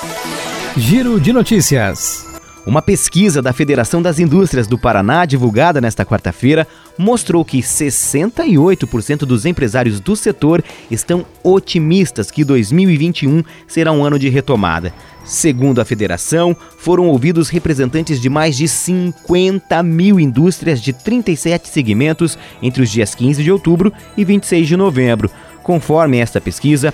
Giro de notícias. Uma pesquisa da Federação das Indústrias do Paraná, divulgada nesta quarta-feira, mostrou que 68% dos empresários do setor estão otimistas que 2021 será um ano de retomada. Segundo a federação, foram ouvidos representantes de mais de 50 mil indústrias de 37 segmentos entre os dias 15 de outubro e 26 de novembro. Conforme esta pesquisa,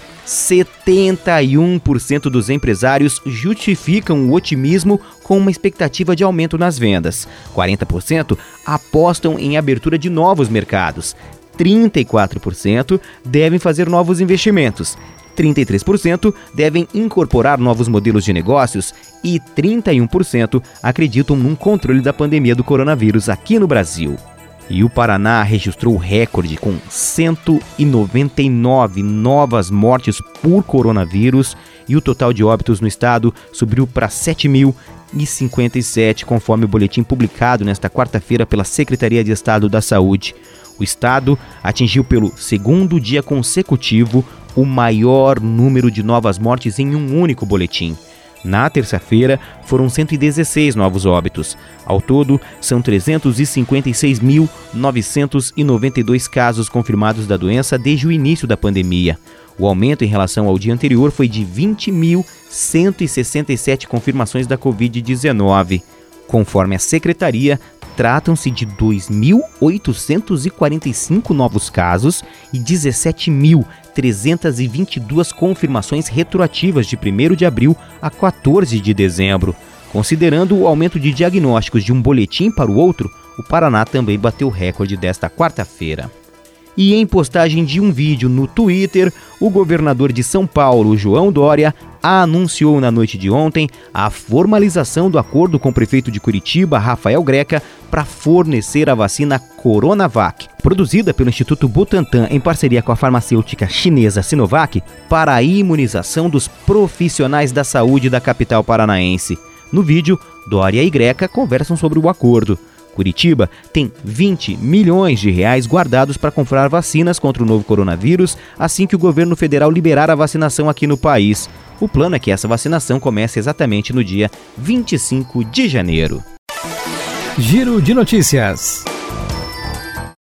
71% dos empresários justificam o otimismo com uma expectativa de aumento nas vendas. 40% apostam em abertura de novos mercados. 34% devem fazer novos investimentos. 33% devem incorporar novos modelos de negócios e 31% acreditam num controle da pandemia do coronavírus aqui no Brasil. E o Paraná registrou o recorde com 199 novas mortes por coronavírus e o total de óbitos no estado subiu para 7.057, conforme o boletim publicado nesta quarta-feira pela Secretaria de Estado da Saúde. O estado atingiu pelo segundo dia consecutivo o maior número de novas mortes em um único boletim. Na terça-feira, foram 116 novos óbitos. Ao todo, são 356.992 casos confirmados da doença desde o início da pandemia. O aumento em relação ao dia anterior foi de 20.167 confirmações da Covid-19. Conforme a secretaria, tratam-se de 2.845 novos casos e 17.322 confirmações retroativas de 1º de abril a 14 de dezembro. Considerando o aumento de diagnósticos de um boletim para o outro, o Paraná também bateu o recorde desta quarta-feira. E em postagem de um vídeo no Twitter, o governador de São Paulo, João Dória, anunciou na noite de ontem a formalização do acordo com o prefeito de Curitiba, Rafael Greca, para fornecer a vacina Coronavac, produzida pelo Instituto Butantan em parceria com a farmacêutica chinesa Sinovac, para a imunização dos profissionais da saúde da capital paranaense. No vídeo, Dória e Greca conversam sobre o acordo. Curitiba tem 20 milhões de reais guardados para comprar vacinas contra o novo coronavírus assim que o governo federal liberar a vacinação aqui no país. O plano é que essa vacinação comece exatamente no dia 25 de janeiro. Giro de notícias.